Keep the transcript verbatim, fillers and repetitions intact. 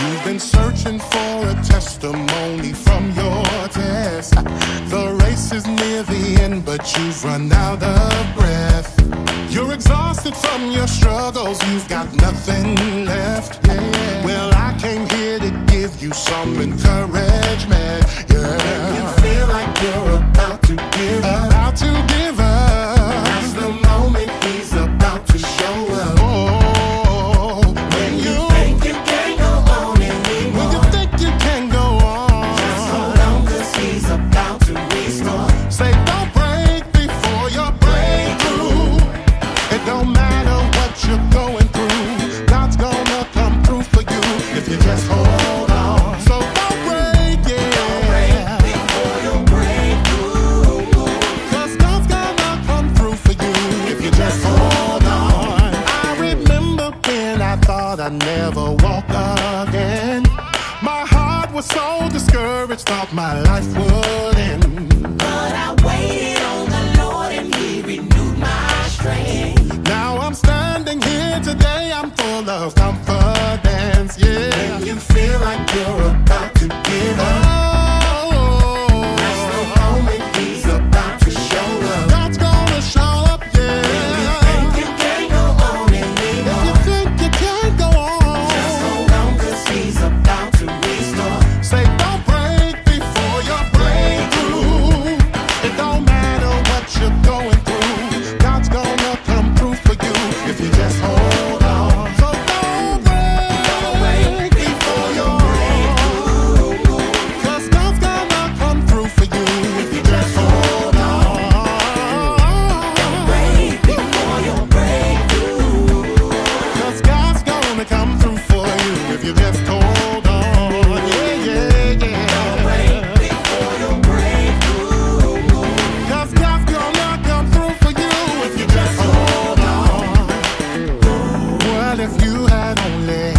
You've been searching for a testimony from your test. The race is near the end, but you've run out of breath. You're exhausted from your struggles, you've got nothing left. Yeah. Well, I came here to give you some encouragement. Yeah. When you feel like you're about to give up, about to give up, that's the moment he's about to show up. Oh, when you, you think you can't go on anymore, when you think you can't go on, just hold on, 'cause he's about to restore. Say don't break before your breakthrough. It don't matter what you're going through, God's gonna come through for you if you just hold on. So don't break, yeah. Don't break before your breakthrough, 'cause God's gonna come through for you if you just hold on. I remember when I thought I'd never walk again. My heart was so discouraged, thought my life would end. But I waited on the Lord and He renewed my strength. Now I'm standing here today, I'm full of confidence, yeah. When you feel like you're about to give up, oh, that's the moment he's about to show up. God's gonna show up, yeah. When you think you can't go on anymore, if you think you can't go on, just hold on, 'cause he's about to restore. Say don't break before your breakthrough. It don't matter what you're going through, God's gonna come through for you if you just hold on. So don't break, don't break before your breakthrough, 'cause God's gonna come through for you if you just hold on. Don't break before your breakthrough, 'cause God's gonna come through for you if you just hold on. Yeah, yeah, yeah. Don't break before your breakthrough, 'cause God's gonna come through for you if you just hold on. Well, if you had only